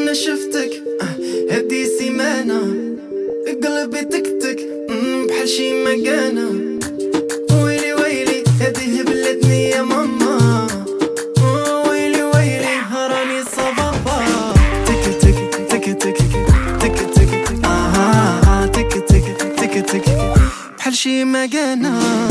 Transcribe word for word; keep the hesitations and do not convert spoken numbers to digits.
انا شفتك هدي سيمانة قلبي تكتك بحال شي مكانة. ويلي ويلي هدي بلدني يا ماما، ويلي ويلي هراني صبابا. تك تك تك تك تك تك آه تك تك تك تك بحال شي مكانة.